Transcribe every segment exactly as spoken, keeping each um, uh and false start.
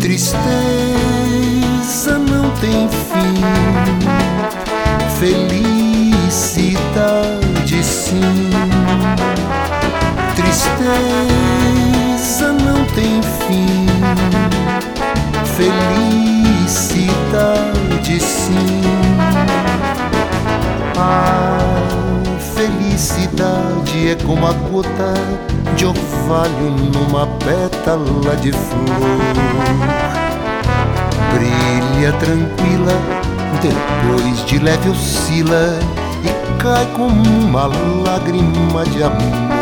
Tristeza não tem fim, felicidade sim. Tristeza não tem fim, felicidade sim. A felicidade é como a gota de orvalho numa pétala de flor. Brilha tranquila, depois de leve oscila e cai como uma lágrima de amor.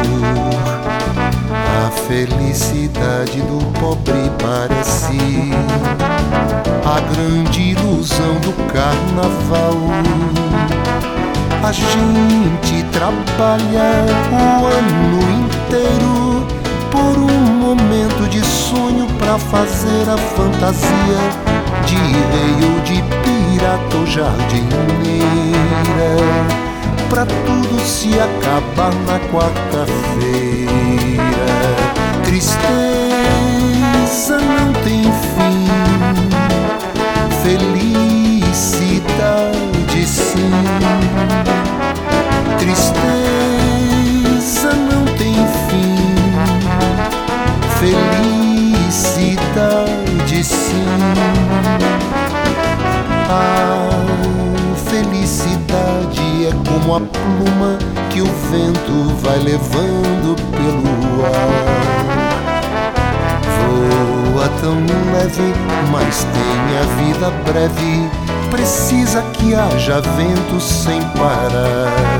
A felicidade do pobre parece a grande ilusão do carnaval. A gente trabalha o ano inteiro por um momento de sonho pra fazer a fantasia de rei ou de pirata ou jardineira, pra tudo se acabar na quarta-feira. Tristeza não tem fim, felicidade sim. Tristeza não tem fim, felicidade sim. A felicidade é como a pluma que o vento vai levando pelo ar. Voa tão leve, mas tem a vida breve, precisa que haja vento sem parar.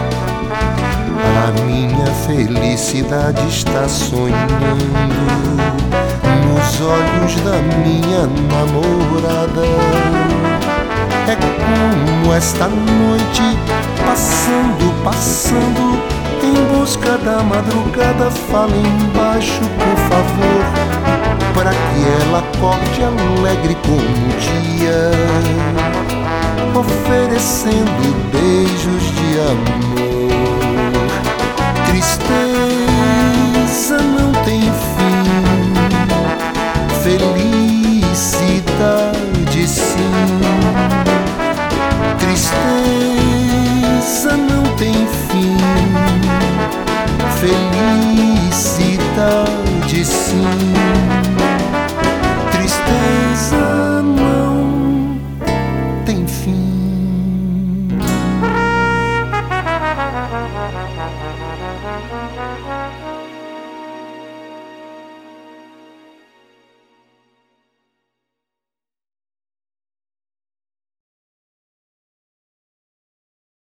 A minha felicidade está sonhando nos olhos da minha namorada. É como esta noite, passando, passando, em busca da madrugada. Fala embaixo, por favor, para que ela acorde alegre como o dia, oferecendo beijos de amor. Tristeza não tem fim, feliz